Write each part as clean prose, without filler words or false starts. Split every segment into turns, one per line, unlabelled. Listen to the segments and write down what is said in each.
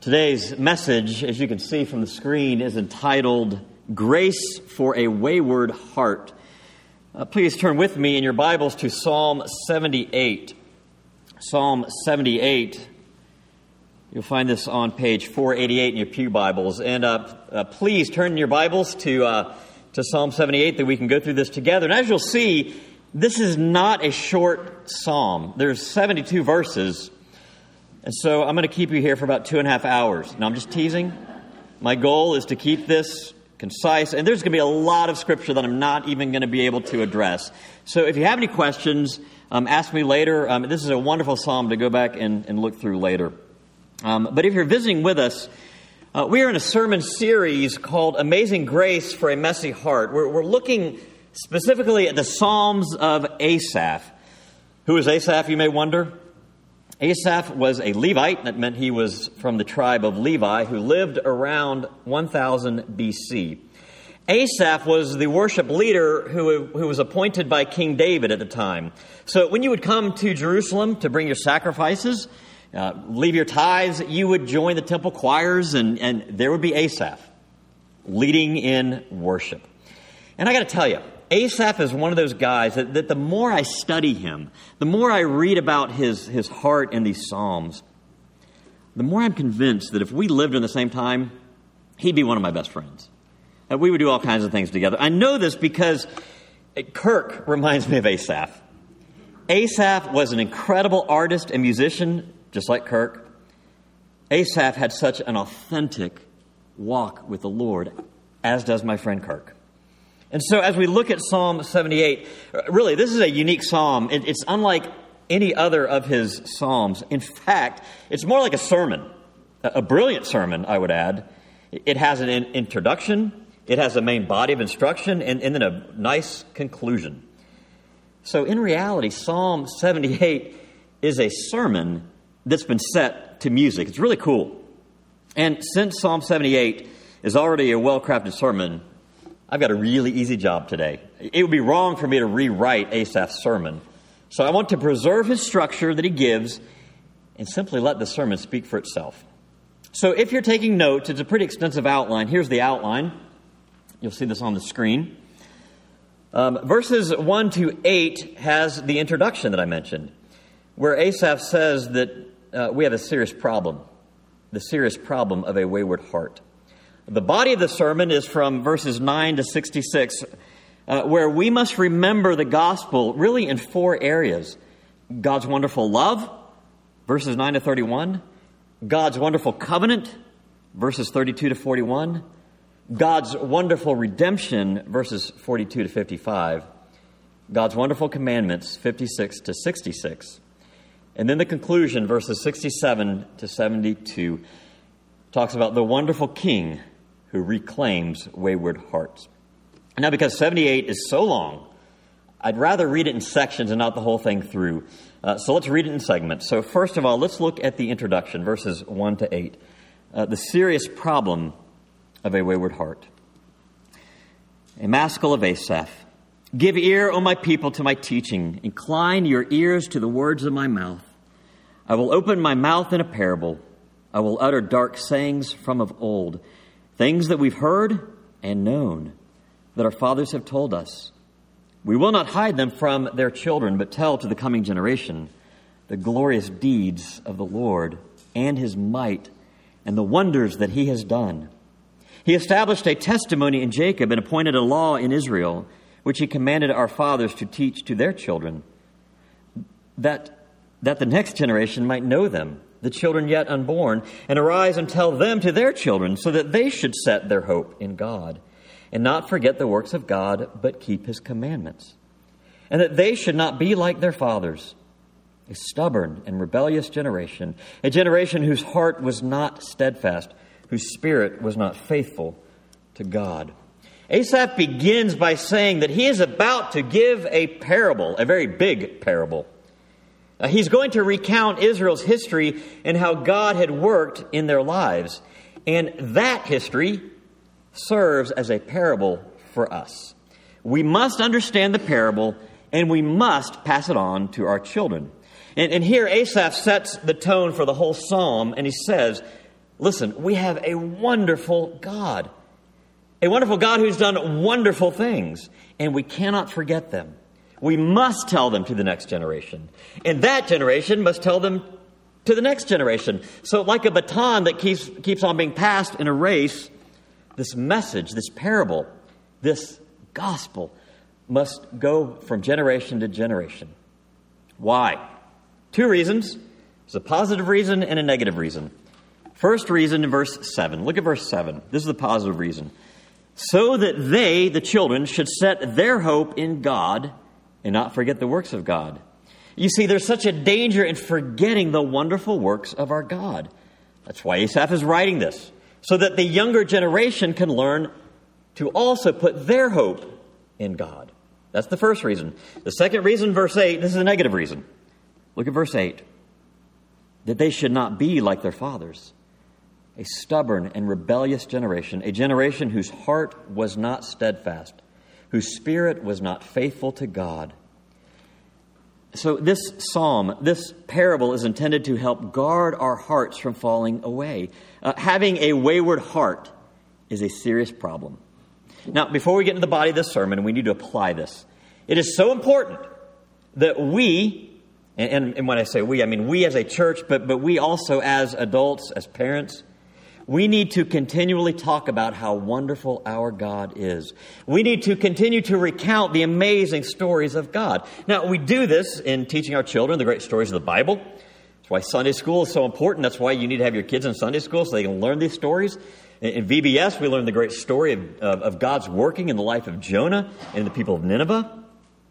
Today's message, as you can see from the screen, is entitled, Grace for a Wayward Heart. Please turn with me in your Bibles to Psalm 78. Psalm 78. You'll find this on page 488 in your pew Bibles. And please turn your Bibles to Psalm 78 that we can go through this together. And as you'll see, this is not a short psalm. There's 72 verses. And so I'm going to keep you here for about 2.5 hours. Now, I'm just teasing. My goal is to keep this concise. And there's going to be a lot of scripture that I'm not even going to be able to address. So if you have any questions, ask me later. This is a wonderful psalm to go back and look through later. But if you're visiting with us, we are in a sermon series called Amazing Grace for a Messy Heart. We're looking specifically at the Psalms of Asaph. Who is Asaph, you may wonder? Asaph was a Levite. That meant he was from the tribe of Levi, who lived around 1000 BC. Asaph was the worship leader who was appointed by King David at the time. So when you would come to Jerusalem to bring your sacrifices, leave your tithes, you would join the temple choirs, and there would be Asaph leading in worship. And I got to tell you, Asaph is one of those guys that the more I study him, the more I read about his heart in these Psalms, the more I'm convinced that if we lived in the same time, he'd be one of my best friends. And we would do all kinds of things together. I know this because Kirk reminds me of Asaph. Asaph was an incredible artist and musician, just like Kirk. Asaph had such an authentic walk with the Lord, as does my friend Kirk. And so as we look at Psalm 78, really, this is a unique psalm. It's unlike any other of his psalms. In fact, it's more like a sermon, a brilliant sermon, I would add. It has an introduction, it has a main body of instruction, and then a nice conclusion. So in reality, Psalm 78 is a sermon that's been set to music. It's really cool. And since Psalm 78 is already a well-crafted sermon, I've got a really easy job today. It would be wrong for me to rewrite Asaph's sermon. So I want to preserve his structure that he gives and simply let the sermon speak for itself. So if you're taking notes, it's a pretty extensive outline. Here's the outline. You'll see this on the screen. Verses 1 to 8 has the introduction that I mentioned, where Asaph says that we have a serious problem, the serious problem of a wayward heart. The body of the sermon is from verses 9 to 66, where we must remember the gospel really in 4 areas. God's wonderful love, verses 9 to 31. God's wonderful covenant, verses 32 to 41. God's wonderful redemption, verses 42 to 55. God's wonderful commandments, 56 to 66. And then the conclusion, verses 67 to 72, talks about the wonderful King who reclaims wayward hearts. Now, because 78 is so long, I'd rather read it in sections and not the whole thing through. So let's read it in segments. So first of all, let's look at the introduction, verses 1 to 8. The serious problem of a wayward heart. A maskil of Asaph. Give ear, O my people, to my teaching. Incline your ears to the words of my mouth. I will open my mouth in a parable. I will utter dark sayings from of old, things that we've heard and known, that our fathers have told us. We will not hide them from their children, but tell to the coming generation the glorious deeds of the Lord and his might and the wonders that he has done. He established a testimony in Jacob and appointed a law in Israel, which he commanded our fathers to teach to their children, that the next generation might know them, the children yet unborn, and arise and tell them to their children, so that they should set their hope in God, and not forget the works of God, but keep his commandments, and that they should not be like their fathers, a stubborn and rebellious generation, a generation whose heart was not steadfast, whose spirit was not faithful to God. Asaph begins by saying that he is about to give a parable, a very big parable. He's going to recount Israel's history and how God had worked in their lives. And that history serves as a parable for us. We must understand the parable, and we must pass it on to our children. And here Asaph sets the tone for the whole psalm, and he says, Listen, we have a wonderful God. A wonderful God who's done wonderful things, and we cannot forget them. We must tell them to the next generation, and that generation must tell them to the next generation. So like a baton that keeps on being passed in a race, this message, this parable, this gospel must go from generation to generation. Why? 2 reasons. There's a positive reason and a negative reason. First reason in verse 7. Look at verse 7. This is the positive reason. So that they, the children, should set their hope in God and not forget the works of God. You see, there's such a danger in forgetting the wonderful works of our God. That's why Asaph is writing this, so that the younger generation can learn to also put their hope in God. That's the first reason. The second reason, verse 8, this is a negative reason. Look at verse 8. That they should not be like their fathers, a stubborn and rebellious generation, a generation whose heart was not steadfast, whose spirit was not faithful to God. So this psalm, this parable is intended to help guard our hearts from falling away. Having a wayward heart is a serious problem. Now, before we get into the body of this sermon, we need to apply this. It is so important that we, and when I say we, I mean we as a church, but we also as adults, as parents, we need to continually talk about how wonderful our God is. We need to continue to recount the amazing stories of God. Now, we do this in teaching our children the great stories of the Bible. That's why Sunday school is so important. That's why you need to have your kids in Sunday school so they can learn these stories. In VBS, we learn the great story of God's working in the life of Jonah and the people of Nineveh.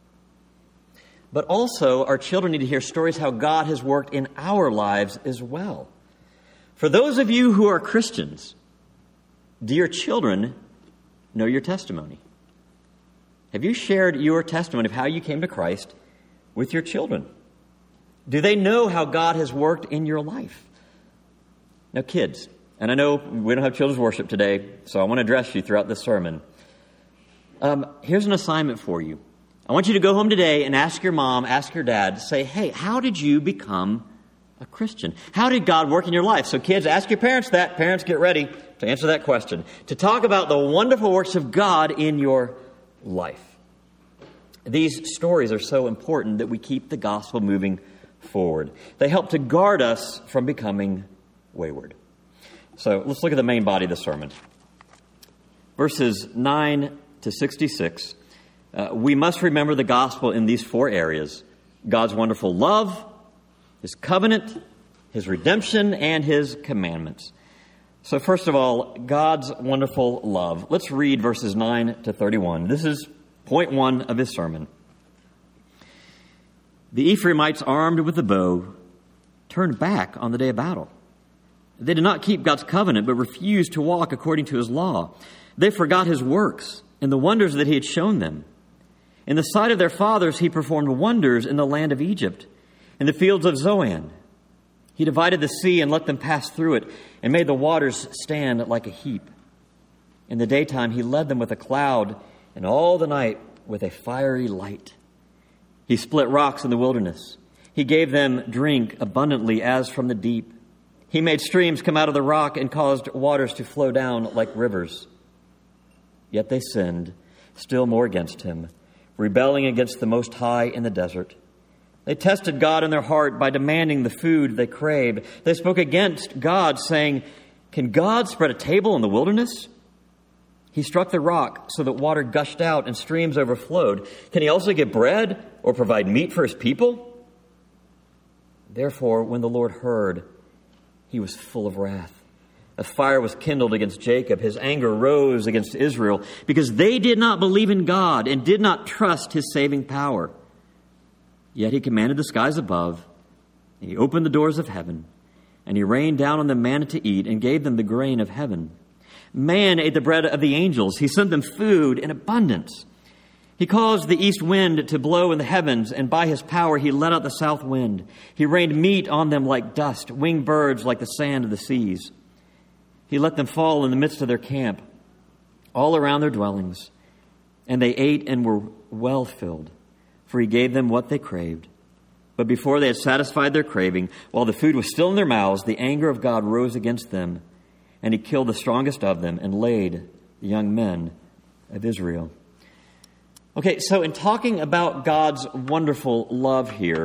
But also, our children need to hear stories how God has worked in our lives as well. For those of you who are Christians, do your children know your testimony? Have you shared your testimony of how you came to Christ with your children? Do they know how God has worked in your life? Now, kids, and I know we don't have children's worship today, so I want to address you throughout this sermon. Here's an assignment for you. I want you to go home today and ask your mom, ask your dad, say, hey, how did you become a Christian? How did God work in your life? So kids, ask your parents that. Parents, get ready to answer that question. To talk about the wonderful works of God in your life. These stories are so important that we keep the gospel moving forward. They help to guard us from becoming wayward. So let's look at the main body of the sermon. Verses 9 to 66. We must remember the gospel in these 4 areas. God's wonderful love, His covenant, His redemption, and His commandments. So first of all, God's wonderful love. Let's read verses 9 to 31. This is point 1 of his sermon. The Ephraimites, armed with the bow, turned back on the day of battle. They did not keep God's covenant, but refused to walk according to His law. They forgot His works and the wonders that He had shown them. In the sight of their fathers, He performed wonders in the land of Egypt, in the fields of Zoan. He divided the sea and let them pass through it, and made the waters stand like a heap. In the daytime He led them with a cloud, and all the night with a fiery light. He split rocks in the wilderness. He gave them drink abundantly as from the deep. He made streams come out of the rock and caused waters to flow down like rivers. Yet they sinned still more against Him, rebelling against the Most High in the desert. They tested God in their heart by demanding the food they craved. They spoke against God, saying, "Can God spread a table in the wilderness?" He struck the rock so that water gushed out and streams overflowed. Can He also give bread or provide meat for His people? Therefore, when the Lord heard, He was full of wrath. A fire was kindled against Jacob. His anger rose against Israel because they did not believe in God and did not trust His saving power. Yet He commanded the skies above, and He opened the doors of heaven, and He rained down on them manna to eat and gave them the grain of heaven. Man ate the bread of the angels. He sent them food in abundance. He caused the east wind to blow in the heavens, and by His power He let out the south wind. He rained meat on them like dust, winged birds like the sand of the seas. He let them fall in the midst of their camp, all around their dwellings. And they ate and were well filled, for He gave them what they craved. But before they had satisfied their craving, while the food was still in their mouths, the anger of God rose against them, and he killed the strongest of them and laid the young men of Israel. Okay, so in talking about God's wonderful love here,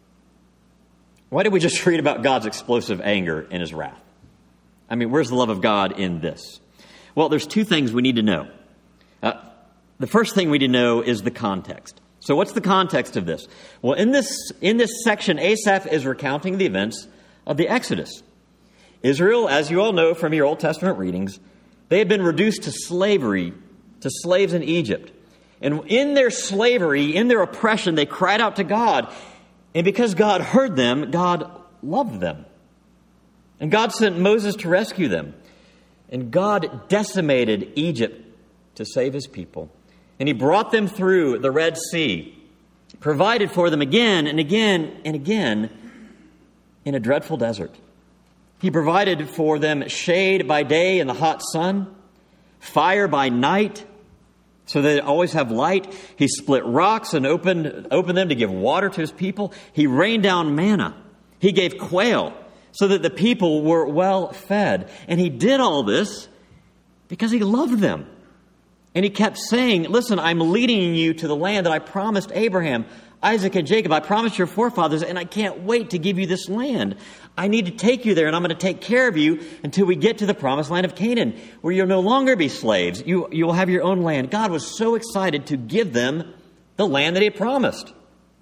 why did we just read about God's explosive anger and his wrath? I mean, where's the love of God in this? Well, there's two things we need to know. The first thing we need to know is the context. So what's the context of this? Well, in this section, Asaph is recounting the events of the Exodus. Israel, as you all know from your Old Testament readings, they had been reduced to slavery, to slaves in Egypt. And in their slavery, in their oppression, they cried out to God. And because God heard them, God loved them. And God sent Moses to rescue them. And God decimated Egypt to save his people. And he brought them through the Red Sea, provided for them again and again and again in a dreadful desert. He provided for them shade by day in the hot sun, fire by night, so they always have light. He split rocks and opened them to give water to his people. He rained down manna. He gave quail so that the people were well fed. And he did all this because he loved them. And he kept saying, listen, I'm leading you to the land that I promised Abraham, Isaac, and Jacob. I promised your forefathers, and I can't wait to give you this land. I need to take you there, and I'm going to take care of you until we get to the promised land of Canaan, where you'll no longer be slaves. You will have your own land. God was so excited to give them the land that he had promised.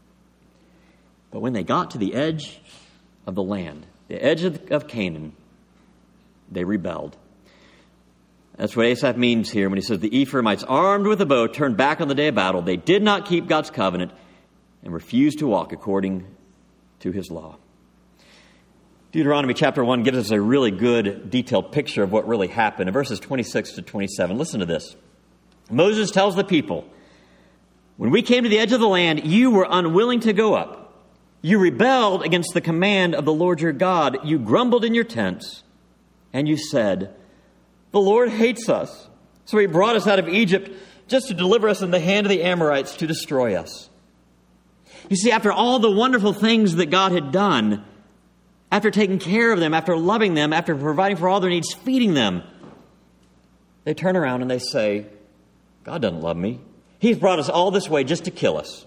But when they got to the edge of the land, the edge of Canaan, they rebelled. That's what Asaph means here when he says the Ephraimites, armed with a bow, turned back on the day of battle. They did not keep God's covenant and refused to walk according to his law. Deuteronomy chapter 1 gives us a really good detailed picture of what really happened. In verses 26 to 27, listen to this. Moses tells the people, when we came to the edge of the land, you were unwilling to go up. You rebelled against the command of the Lord your God. You grumbled in your tents, and you said, the Lord hates us, so he brought us out of Egypt just to deliver us in the hand of the Amorites to destroy us. You see, after all the wonderful things that God had done, after taking care of them, after loving them, after providing for all their needs, feeding them, they turn around and they say, God doesn't love me. He's brought us all this way just to kill us.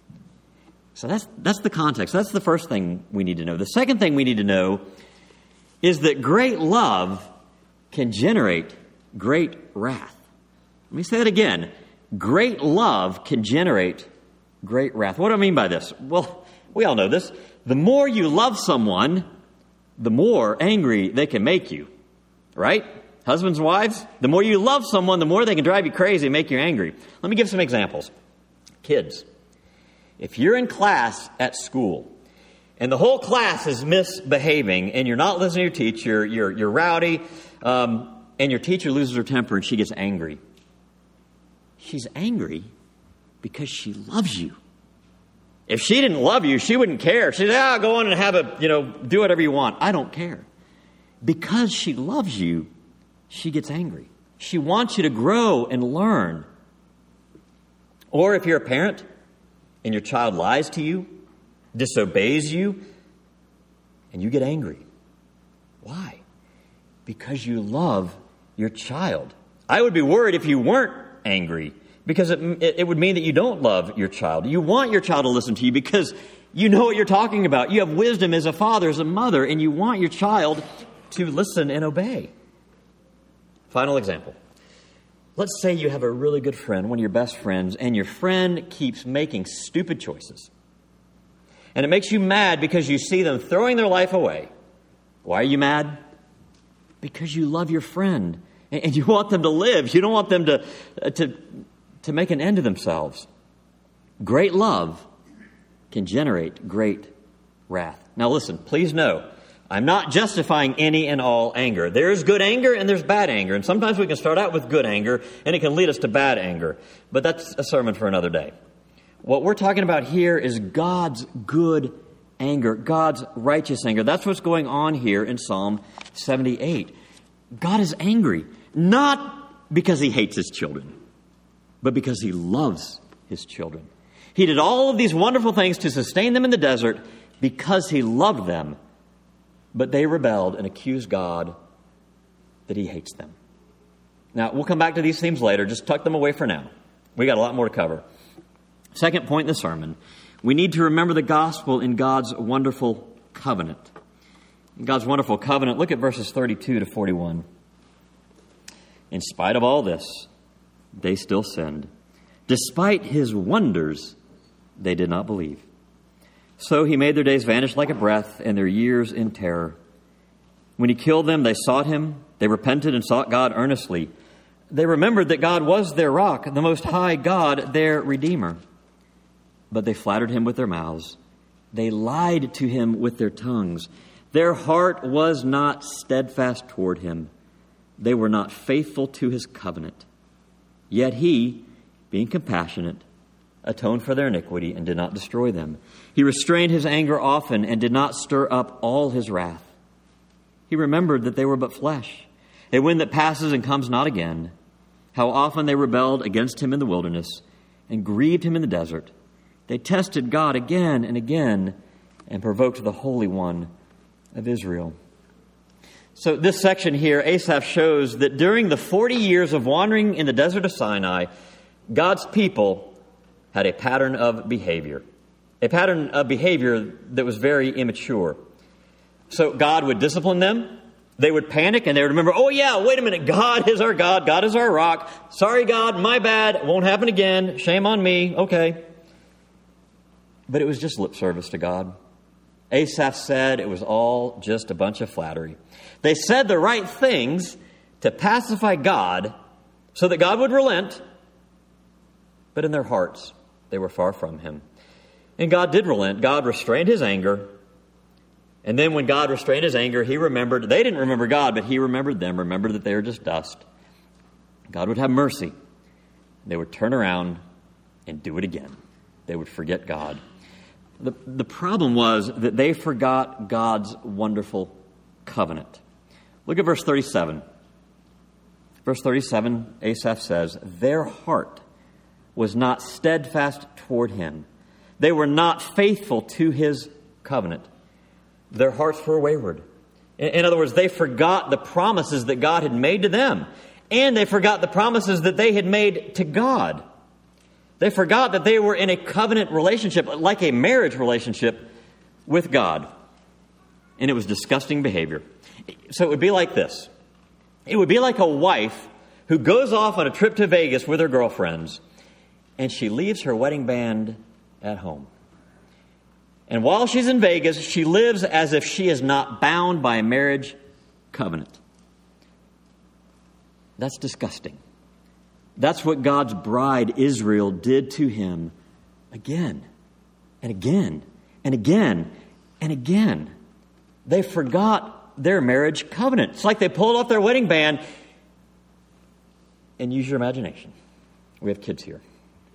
So that's the context. That's the first thing we need to know. The second thing we need to know is that great love can generate great wrath. Let me say that again. Great love can generate great wrath. What do I mean by this? Well, we all know this. The more you love someone, the more angry they can make you. Right? Husbands and wives, the more you love someone, the more they can drive you crazy and make you angry. Let me give some examples. Kids, if you're in class at school and the whole class is misbehaving and you're not listening to your teacher, you're rowdy, and your teacher loses her temper and she gets angry. She's angry because she loves you. If she didn't love you, she wouldn't care. She'd say, go on and have do whatever you want. I don't care. Because she loves you, she gets angry. She wants you to grow and learn. Or if you're a parent and your child lies to you, disobeys you, and you get angry. Why? Because you love your child. I would be worried if you weren't angry, because it would mean that you don't love your child. You want your child to listen to you because you know what you're talking about. You have wisdom as a father, as a mother, and you want your child to listen and obey. Final example. Let's say you have a really good friend, one of your best friends, and your friend keeps making stupid choices. And it makes you mad because you see them throwing their life away. Why are you mad? Because you love your friend and you want them to live. You don't want them to make an end of themselves. Great love can generate great wrath. Now listen, please know, I'm not justifying any and all anger. There's good anger and there's bad anger. And sometimes we can start out with good anger and it can lead us to bad anger. But that's a sermon for another day. What we're talking about here is God's good anger, God's righteous anger. That's what's going on here in Psalm 78. God is angry, not because he hates his children, but because he loves his children. He did all of these wonderful things to sustain them in the desert because he loved them, but they rebelled and accused God that he hates them. Now, we'll come back to these themes later. Just tuck them away for now. We got a lot more to cover. Second point in the sermon, we need to remember the gospel in God's wonderful covenant. In God's wonderful covenant, look at verses 32 to 41. In spite of all this, they still sinned. Despite his wonders, they did not believe. So he made their days vanish like a breath and their years in terror. When he killed them, they sought him. They repented and sought God earnestly. They remembered that God was their rock, the Most High God, their Redeemer. But they flattered him with their mouths. They lied to him with their tongues. Their heart was not steadfast toward him. They were not faithful to his covenant. Yet he, being compassionate, atoned for their iniquity and did not destroy them. He restrained his anger often and did not stir up all his wrath. He remembered that they were but flesh, a wind that passes and comes not again. How often they rebelled against him in the wilderness and grieved him in the desert. They tested God again and again and provoked the Holy One of Israel. So this section here, Asaph shows that during the 40 years of wandering in the desert of Sinai, God's people had a pattern of behavior. A pattern of behavior that was very immature. So God would discipline them. They would panic and they would remember, oh yeah, wait a minute, God is our God. God is our rock. Sorry, God, my bad. It won't happen again. Shame on me. Okay. But it was just lip service to God. Asaph said it was all just a bunch of flattery. They said the right things to pacify God so that God would relent, but in their hearts, they were far from him. And God did relent. God restrained his anger. And then when God restrained his anger, he remembered. They didn't remember God, but he remembered them, remembered that they were just dust. God would have mercy. They would turn around and do it again. They would forget God. The problem was that they forgot God's wonderful covenant. Look at verse 37. Verse 37, Asaph says, their heart was not steadfast toward him. They were not faithful to his covenant. Their hearts were wayward. In other words, they forgot the promises that God had made to them. And they forgot the promises that they had made to God. They forgot that they were in a covenant relationship, like a marriage relationship with God. And it was disgusting behavior. So it would be like this. It would be like a wife who goes off on a trip to Vegas with her girlfriends, and she leaves her wedding band at home. And while she's in Vegas, she lives as if she is not bound by a marriage covenant. That's disgusting. That's what God's bride, Israel, did to him again and again and again and again. They forgot their marriage covenant. It's like they pulled off their wedding band. And use your imagination. We have kids here.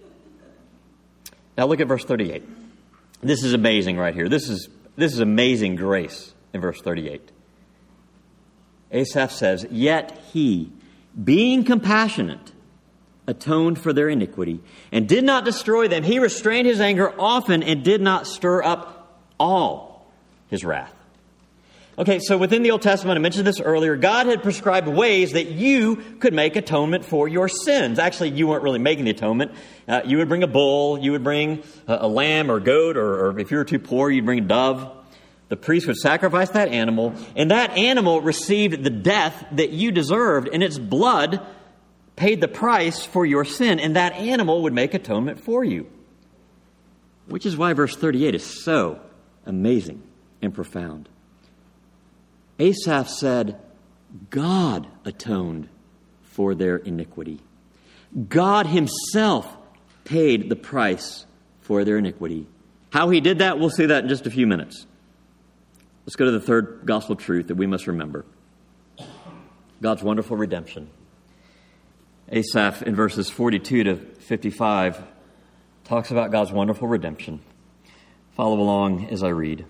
Now look at verse 38. This is amazing right here. This is amazing grace in verse 38. Asaph says, yet he, being compassionate, atoned for their iniquity and did not destroy them. He restrained his anger often and did not stir up all his wrath. Okay, so within the Old Testament, I mentioned this earlier, God had prescribed ways that you could make atonement for your sins. Actually, you weren't really making the atonement. You would bring a bull, you would bring a lamb or goat, or if you were too poor, you'd bring a dove. The priest would sacrifice that animal, and that animal received the death that you deserved, and its blood paid the price for your sin, and that animal would make atonement for you. Which is why verse 38 is so amazing and profound. Asaph said, God atoned for their iniquity. God himself paid the price for their iniquity. How he did that, we'll see that in just a few minutes. Let's go to the third gospel truth that we must remember. God's wonderful redemption. Asaph, in verses 42 to 55, talks about God's wonderful redemption. Follow along as I read.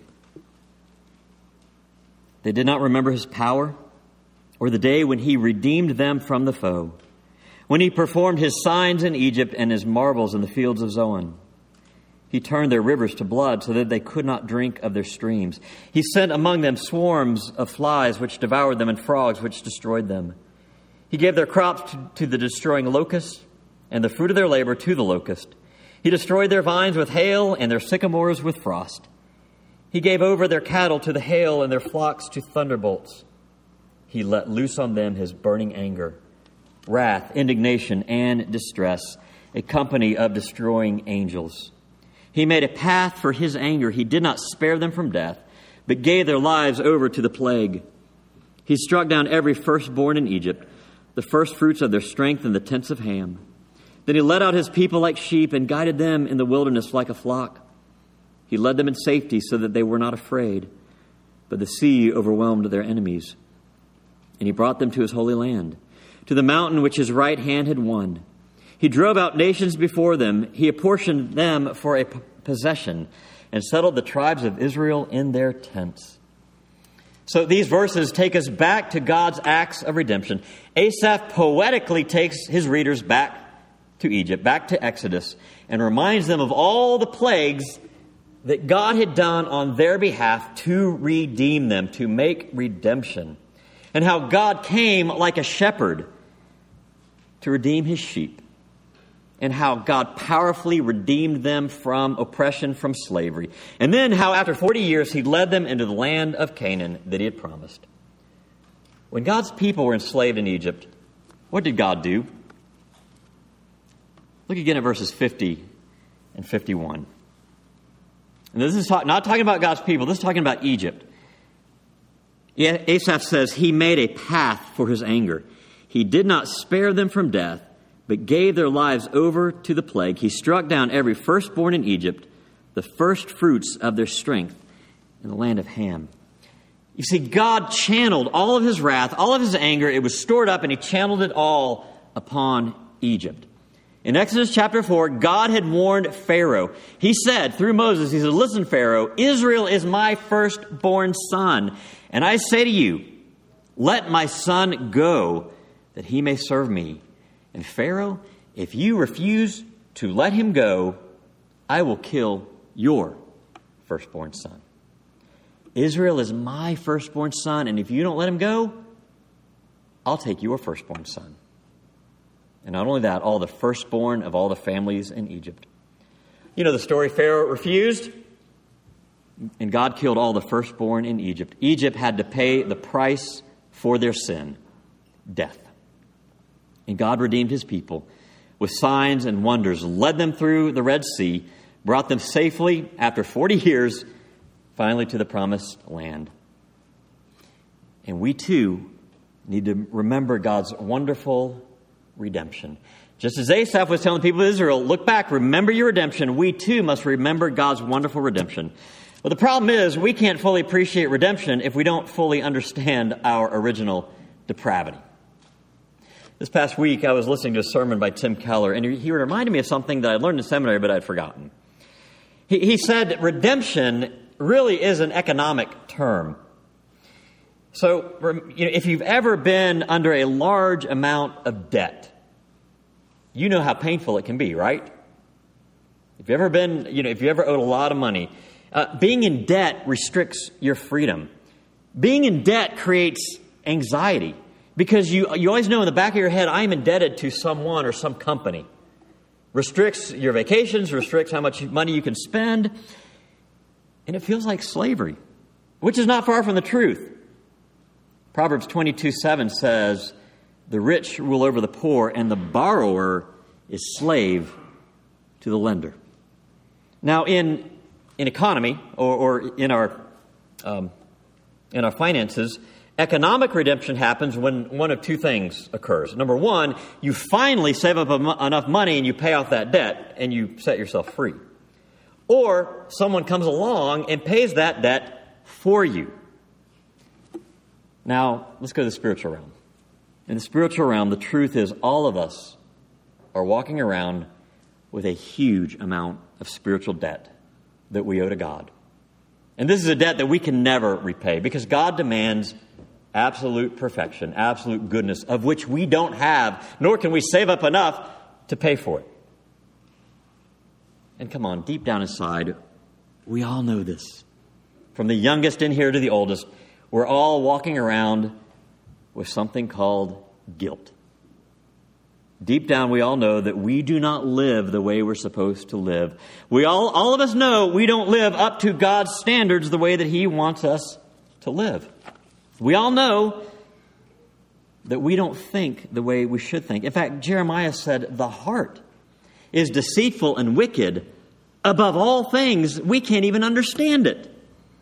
They did not remember his power or the day when he redeemed them from the foe, when he performed his signs in Egypt and his marvels in the fields of Zoan. He turned their rivers to blood so that they could not drink of their streams. He sent among them swarms of flies which devoured them and frogs which destroyed them. He gave their crops to the destroying locust and the fruit of their labor to the locust. He destroyed their vines with hail and their sycamores with frost. He gave over their cattle to the hail and their flocks to thunderbolts. He let loose on them his burning anger, wrath, indignation, and distress, a company of destroying angels. He made a path for his anger. He did not spare them from death, but gave their lives over to the plague. He struck down every firstborn in Egypt, the first fruits of their strength in the tents of Ham. Then he led out his people like sheep and guided them in the wilderness like a flock. He led them in safety so that they were not afraid, but the sea overwhelmed their enemies. And he brought them to his holy land, to the mountain which his right hand had won. He drove out nations before them. He apportioned them for a possession and settled the tribes of Israel in their tents. So these verses take us back to God's acts of redemption. Asaph poetically takes his readers back to Egypt, back to Exodus, and reminds them of all the plagues that God had done on their behalf to redeem them, to make redemption, and how God came like a shepherd to redeem his sheep, and how God powerfully redeemed them from oppression, from slavery, and then how after 40 years he led them into the land of Canaan that he had promised. When God's people were enslaved in Egypt, what did God do? Look again at verses 50 and 51. And this is not talking about God's people. This is talking about Egypt. Asaph says, he made a path for his anger. He did not spare them from death, but gave their lives over to the plague. He struck down every firstborn in Egypt, the first fruits of their strength in the land of Ham. You see, God channeled all of his wrath, all of his anger. It was stored up, and he channeled it all upon Egypt. In Exodus chapter 4, God had warned Pharaoh. He said, through Moses, he said, listen, Pharaoh, Israel is my firstborn son. And I say to you, let my son go, that he may serve me. And Pharaoh, if you refuse to let him go, I will kill your firstborn son. Israel is my firstborn son, and if you don't let him go, I'll take your firstborn son. And not only that, all the firstborn of all the families in Egypt. You know the story, Pharaoh refused, and God killed all the firstborn in Egypt. Egypt had to pay the price for their sin, death. And God redeemed his people with signs and wonders, led them through the Red Sea, brought them safely after 40 years, finally to the promised land. And we too need to remember God's wonderful redemption. Just as Asaph was telling the people of Israel, look back, remember your redemption, we too must remember God's wonderful redemption. But the problem is we can't fully appreciate redemption if we don't fully understand our original depravity. This past week, I was listening to a sermon by Tim Keller, and he reminded me of something that I learned in seminary, but I'd forgotten. He said that redemption really is an economic term. So, if you've ever been under a large amount of debt, you know how painful it can be, right? If you've ever owed a lot of money, being in debt restricts your freedom. Being in debt creates anxiety because you always know in the back of your head, I'm indebted to someone or some company. Restricts your vacations, restricts how much money you can spend, and it feels like slavery, which is not far from the truth. Proverbs 22:7 says, the rich rule over the poor, and the borrower is slave to the lender. Now, in economy or in our finances, economic redemption happens when one of two things occurs. Number one, you finally save up enough money and you pay off that debt and you set yourself free. Or someone comes along and pays that debt for you. Now, let's go to the spiritual realm. In the spiritual realm, the truth is all of us are walking around with a huge amount of spiritual debt that we owe to God. And this is a debt that we can never repay because God demands absolute perfection, absolute goodness, of which we don't have, nor can we save up enough to pay for it. And come on, deep down inside, we all know this. From the youngest in here to the oldest, we're all walking around with something called guilt. Deep down, we all know that we do not live the way we're supposed to live. All of us know we don't live up to God's standards the way that He wants us to live. We all know that we don't think the way we should think. In fact, Jeremiah said, the heart is deceitful and wicked. Above all things, we can't even understand it.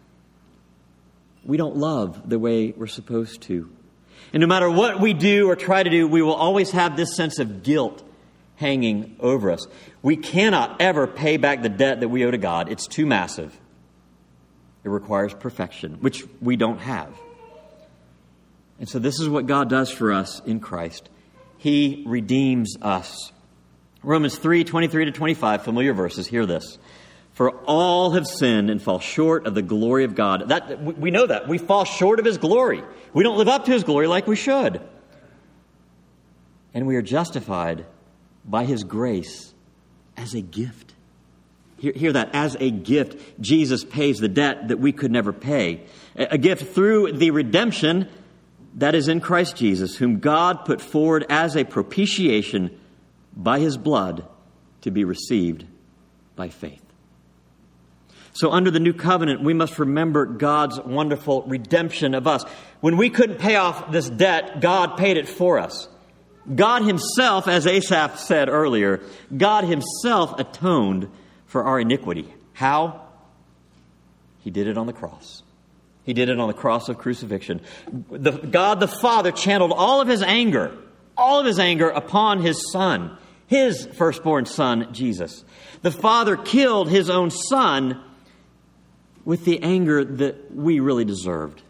We don't love the way we're supposed to. And no matter what we do or try to do, we will always have this sense of guilt hanging over us. We cannot ever pay back the debt that we owe to God. It's too massive. It requires perfection, which we don't have. And so this is what God does for us in Christ. He redeems us. Romans 3:23-25, familiar verses. Hear this. For all have sinned and fall short of the glory of God. We know that. We fall short of His glory. We don't live up to His glory like we should. And we are justified by His grace as a gift. Hear that. As a gift, Jesus pays the debt that we could never pay. A gift through the redemption that is in Christ Jesus, whom God put forward as a propitiation by His blood to be received by faith. So under the new covenant, we must remember God's wonderful redemption of us. When we couldn't pay off this debt, God paid it for us. God Himself, as Asaph said earlier, God Himself atoned for our iniquity. How? He did it on the cross. He did it on the cross of crucifixion. God the Father channeled all of His anger upon His Son, His firstborn Son, Jesus. The Father killed His own Son with the anger that we really deserved.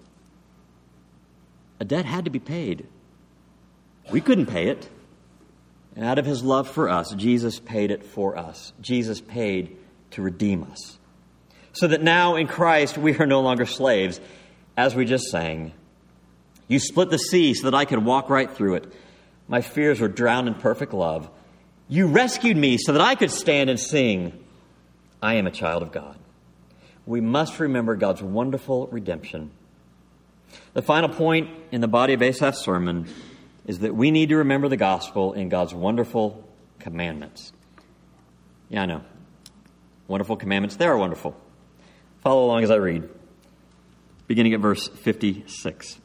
A debt had to be paid. We couldn't pay it. And out of His love for us, Jesus paid it for us. Jesus paid to redeem us. So that now in Christ we are no longer slaves. As we just sang, you split the sea so that I could walk right through it. My fears were drowned in perfect love. You rescued me so that I could stand and sing, I am a child of God. We must remember God's wonderful redemption. The final point in the body of Asaph's sermon is that we need to remember the gospel in God's wonderful commandments. Yeah, I know. Wonderful commandments. They are wonderful. Follow along as I read. Beginning at verse 56.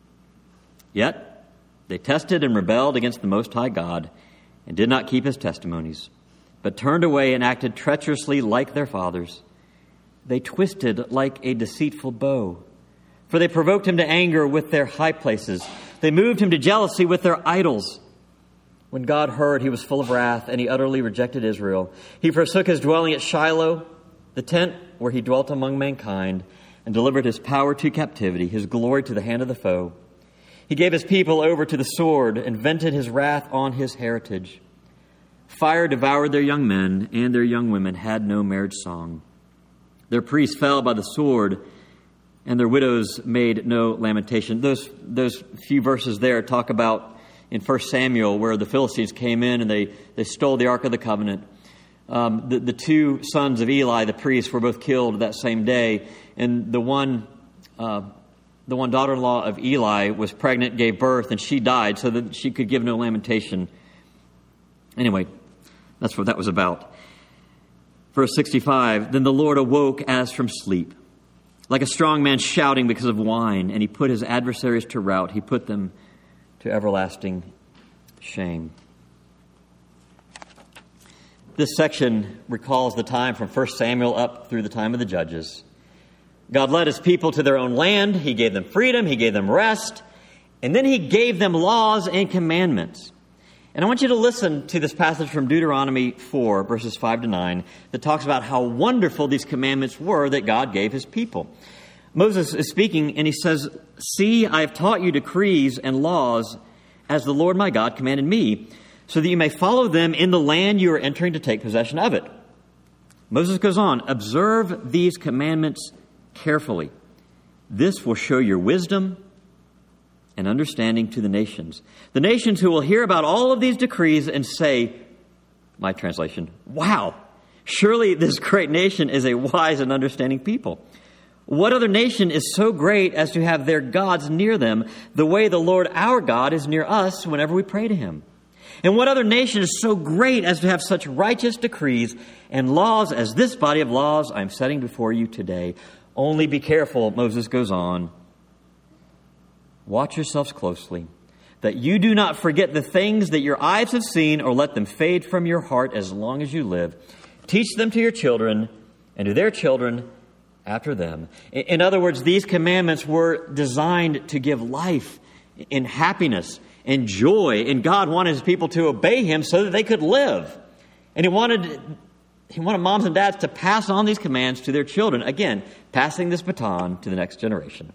Yet they tested and rebelled against the Most High God and did not keep His testimonies, but turned away and acted treacherously like their fathers. They twisted like a deceitful bow, for they provoked Him to anger with their high places. They moved Him to jealousy with their idols. When God heard, He was full of wrath, and He utterly rejected Israel. He forsook His dwelling at Shiloh, the tent where He dwelt among mankind, and delivered His power to captivity, His glory to the hand of the foe. He gave His people over to the sword and vented His wrath on His heritage. Fire devoured their young men, and their young women had no marriage song. Their priests fell by the sword, and their widows made no lamentation. Those few verses there talk about in 1 Samuel where the Philistines came in and they stole the Ark of the Covenant. The two sons of Eli, the priests, were both killed that same day, and the one daughter-in-law of Eli was pregnant, gave birth, and she died so that she could give no lamentation. Anyway, that's what that was about. Verse 65, then the Lord awoke as from sleep, like a strong man shouting because of wine, and He put His adversaries to rout. He put them to everlasting shame. This section recalls the time from 1 Samuel up through the time of the judges. God led His people to their own land. He gave them freedom. He gave them rest. And then He gave them laws and commandments. And I want you to listen to this passage from Deuteronomy 4, verses 5 to 9, that talks about how wonderful these commandments were that God gave His people. Moses is speaking, and he says, see, I have taught you decrees and laws as the Lord my God commanded me, so that you may follow them in the land you are entering to take possession of it. Moses goes on, observe these commandments carefully. This will show your wisdom and understanding to the nations who will hear about all of these decrees and say, my translation, wow, Surely this great nation is a wise and understanding people. What other nation is so great as to have their gods near them, the way the Lord our God is near us whenever we pray to him? And what other nation is so great as to have such righteous decrees and laws as this body of laws I am setting before you today? Only be careful, Moses goes on. Watch yourselves closely, that you do not forget the things that your eyes have seen, or let them fade from your heart as long as you live. Teach them to your children and to their children after them. In other words, these commandments were designed to give life and happiness and joy. And God wanted his people to obey him so that they could live. And he wanted moms and dads to pass on these commands to their children. Again, passing this baton to the next generation.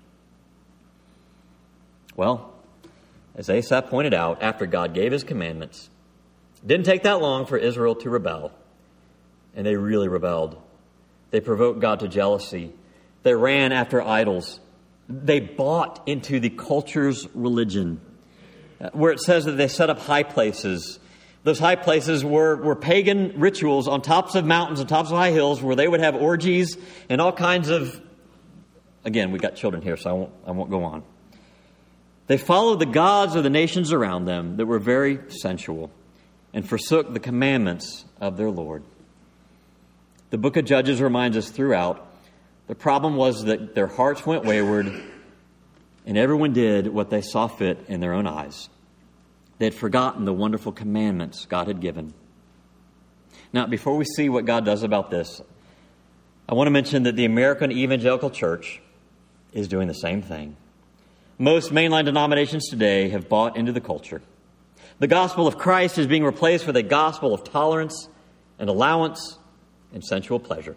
Well, as Asaph pointed out, after God gave his commandments, it didn't take that long for Israel to rebel. And they really rebelled. They provoked God to jealousy. They ran after idols. They bought into the culture's religion, where it says that they set up high places. Those high places were pagan rituals on tops of mountains and tops of high hills, where they would have orgies and all kinds of... Again, we got children here, so I won't go on. They followed the gods of the nations around them that were very sensual and forsook the commandments of their Lord. The book of Judges reminds us throughout, the problem was that their hearts went wayward and everyone did what they saw fit in their own eyes. They had forgotten the wonderful commandments God had given. Now, before we see what God does about this, I want to mention that the American Evangelical Church is doing the same thing. Most mainline denominations today have bought into the culture. The gospel of Christ is being replaced with a gospel of tolerance and allowance and sensual pleasure.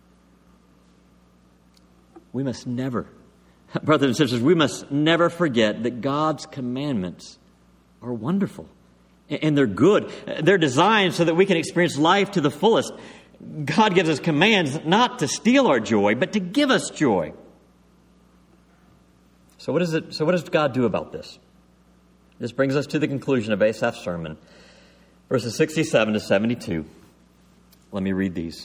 We must never, brothers and sisters, we must never forget that God's commandments are wonderful and they're good. They're designed so that we can experience life to the fullest. God gives us commands not to steal our joy, but to give us joy. So what does God do about this? This brings us to the conclusion of Asaph's sermon, verses 67 to 72. Let me read these.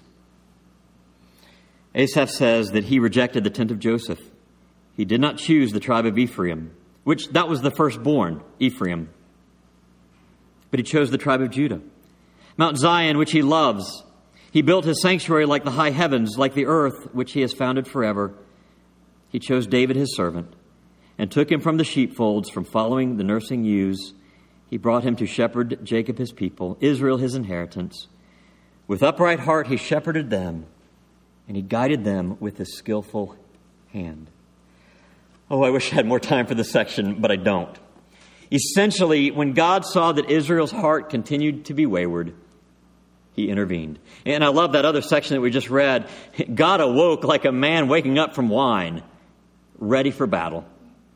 Asaph says that he rejected the tent of Joseph. He did not choose the tribe of Ephraim, which that was the firstborn, Ephraim. But he chose the tribe of Judah. Mount Zion, which he loves. He built his sanctuary like the high heavens, like the earth, which he has founded forever. He chose David his servant, and took him from the sheepfolds, from following the nursing ewes. He brought him to shepherd Jacob his people, Israel his inheritance. With upright heart he shepherded them, and he guided them with his skillful hand. Oh, I wish I had more time for this section, but I don't. Essentially, when God saw that Israel's heart continued to be wayward, he intervened. And I love that other section that we just read. God awoke like a man waking up from wine, ready for battle.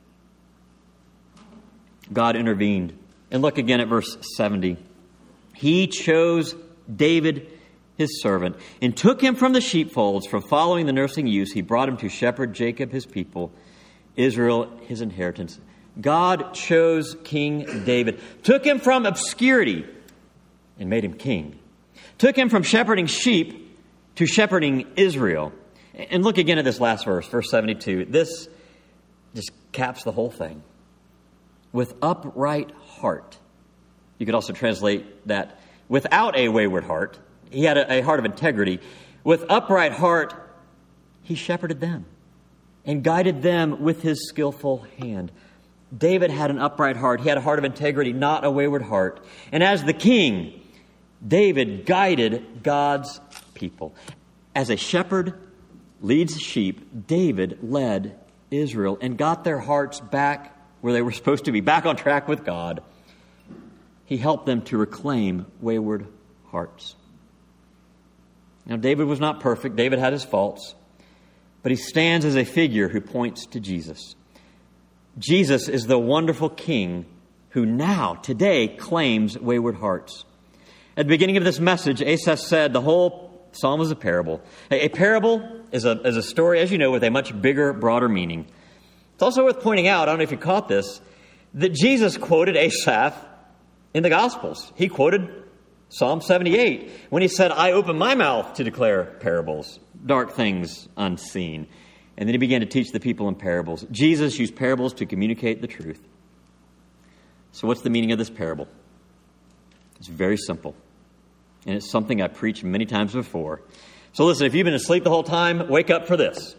God intervened. And look again at verse 70. He chose David, his servant, and took him from the sheepfolds, from following the nursing ewes. He brought him to shepherd Jacob, his people, Israel, his inheritance. God chose King David, took him from obscurity and made him king. Took him from shepherding sheep to shepherding Israel. And look again at this last verse, verse 72. This just caps the whole thing. With upright heart. You could also translate that without a wayward heart. He had a heart of integrity. With upright heart, he shepherded them and guided them with his skillful hand. David had an upright heart. He had a heart of integrity, not a wayward heart. And as the king, David guided God's people. As a shepherd leads sheep, David led Israel and got their hearts back where they were supposed to be, back on track with God. He helped them to reclaim wayward hearts. Now, David was not perfect. David had his faults. But he stands as a figure who points to Jesus. Jesus is the wonderful King who now, today, claims wayward hearts. At the beginning of this message, Asaph said the whole psalm is a parable. A parable is a story, as you know, with a much bigger, broader meaning. It's also worth pointing out, I don't know if you caught this, that Jesus quoted Asaph in the Gospels. He quoted Psalm 78, when he said, I open my mouth to declare parables, dark things unseen. And then he began to teach the people in parables. Jesus used parables to communicate the truth. So what's the meaning of this parable? It's very simple. And it's something I preached many times before. So listen, if you've been asleep the whole time, wake up for this.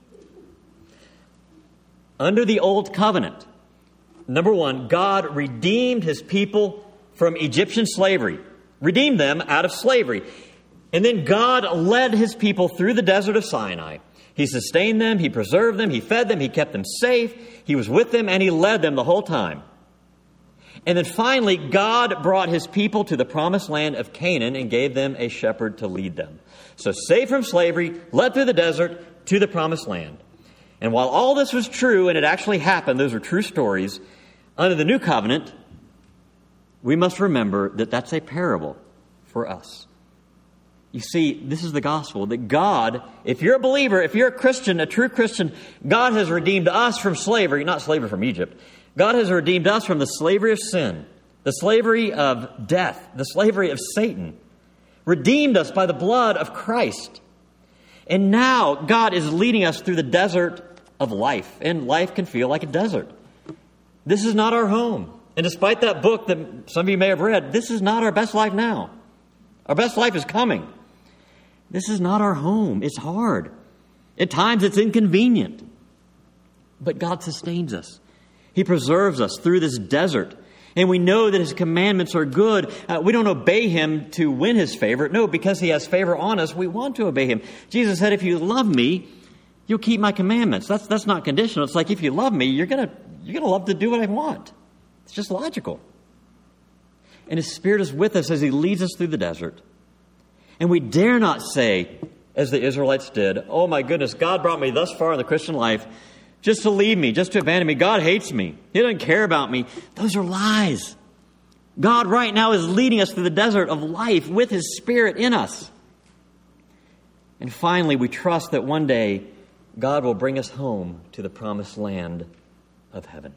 Under the old covenant, number one, God redeemed his people from Egyptian slavery. Redeemed them out of slavery. And then God led his people through the desert of Sinai. He sustained them, he preserved them, he fed them, he kept them safe, he was with them, and he led them the whole time. And then finally, God brought his people to the promised land of Canaan and gave them a shepherd to lead them. So saved from slavery, led through the desert to the promised land. And while all this was true, and it actually happened, those are true stories, under the new covenant, we must remember that that's a parable for us. You see, this is the gospel, that God, if you're a believer, if you're a Christian, a true Christian, God has redeemed us from slavery, not slavery from Egypt. God has redeemed us from the slavery of sin, the slavery of death, the slavery of Satan. Redeemed us by the blood of Christ. And now God is leading us through the desert of life, and life can feel like a desert. This is not our home. And despite that book that some of you may have read, this is not our best life now. Our best life is coming. This is not our home. It's hard. At times it's inconvenient. But God sustains us. He preserves us through this desert. And we know that his commandments are good. We don't obey him to win his favor. No, because he has favor on us, we want to obey him. Jesus said, if you love me, you'll keep my commandments. That's not conditional. It's like, if you love me, you're gonna love to do what I want. It's just logical. And his Spirit is with us as he leads us through the desert. And we dare not say, as the Israelites did, oh my goodness, God brought me thus far in the Christian life just to leave me, just to abandon me. God hates me. He doesn't care about me. Those are lies. God right now is leading us through the desert of life with his Spirit in us. And finally, we trust that one day God will bring us home to the promised land of heaven.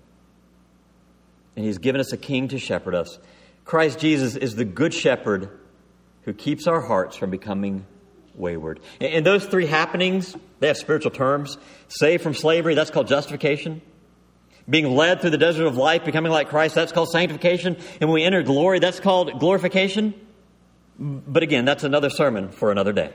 And he's given us a king to shepherd us. Christ Jesus is the good shepherd who keeps our hearts from becoming wayward. And those three happenings, they have spiritual terms. Saved from slavery, that's called justification. Being led through the desert of life, becoming like Christ, that's called sanctification. And when we enter glory, that's called glorification. But again, that's another sermon for another day.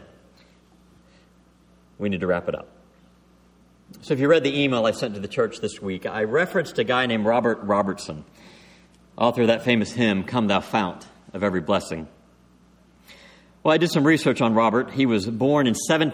We need to wrap it up. So if you read the email I sent to the church this week, I referenced a guy named Robert Robertson, author of that famous hymn, Come Thou Fount of Every Blessing. Well, I did some research on Robert. He was born in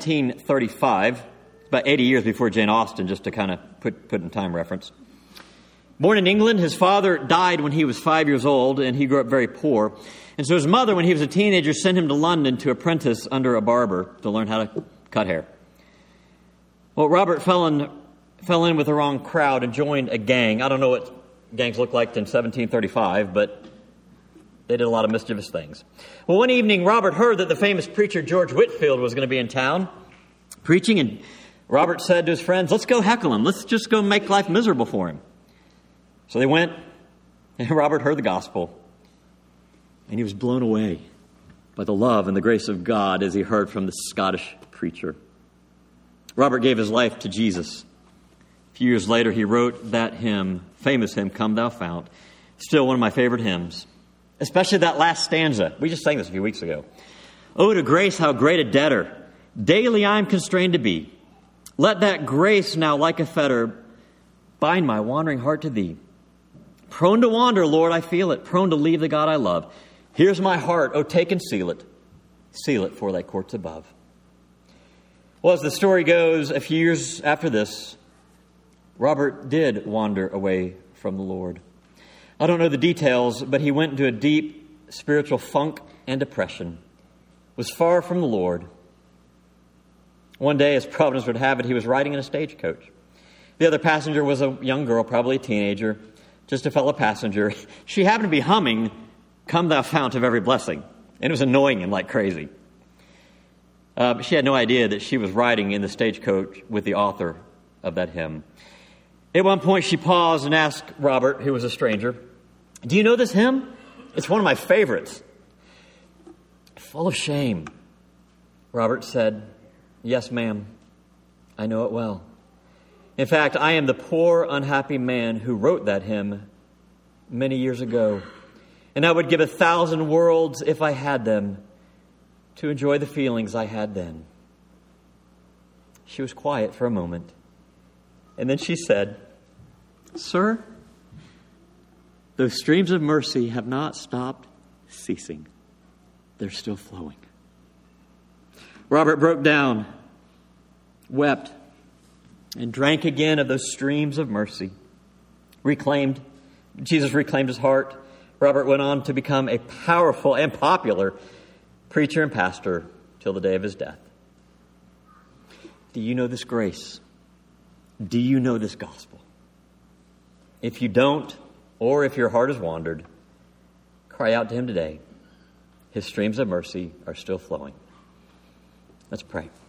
1735, about 80 years before Jane Austen, just to kind of put in time reference. Born in England, his father died when he was 5 years old, and he grew up very poor. And so his mother, when he was a teenager, sent him to London to apprentice under a barber to learn how to cut hair. Well, Robert fell in with the wrong crowd and joined a gang. I don't know what gangs looked like in 1735, but they did a lot of mischievous things. Well, one evening, Robert heard that the famous preacher George Whitefield was going to be in town preaching, and Robert said to his friends, let's go heckle him. Let's just go make life miserable for him. So they went, and Robert heard the gospel, and he was blown away by the love and the grace of God as he heard from the Scottish preacher. Robert gave his life to Jesus. A few years later, he wrote that hymn, famous hymn, Come Thou Fount, still one of my favorite hymns, especially that last stanza. We just sang this a few weeks ago. Oh, to grace, how great a debtor daily I'm constrained to be. Let that grace now like a fetter bind my wandering heart to thee. Prone to wander, Lord, I feel it, prone to leave the God I love. Here's my heart, oh, take and seal it for thy courts above. Well, as the story goes, a few years after this, Robert did wander away from the Lord. I don't know the details, but he went into a deep spiritual funk and depression, was far from the Lord. One day, as Providence would have it, he was riding in a stagecoach. The other passenger was a young girl, probably a teenager, just a fellow passenger. She happened to be humming, Come Thou Fount of Every Blessing, and it was annoying him like crazy. But she had no idea that she was riding in the stagecoach with the author of that hymn. At one point, she paused and asked Robert, who was a stranger, do you know this hymn? It's one of my favorites. Full of shame, Robert said, "Yes, ma'am, I know it well. In fact, I am the poor, unhappy man who wrote that hymn many years ago, and I would give 1,000 worlds if I had them to enjoy the feelings I had then." She was quiet for a moment, and then she said, "Sir, those streams of mercy have not stopped ceasing. They're still flowing." Robert broke down, wept, and drank again of those streams of mercy. Jesus reclaimed his heart. Robert went on to become a powerful and popular preacher and pastor till the day of his death. Do you know this grace? Do you know this gospel? If you don't, or if your heart has wandered, cry out to him today. His streams of mercy are still flowing. Let's pray.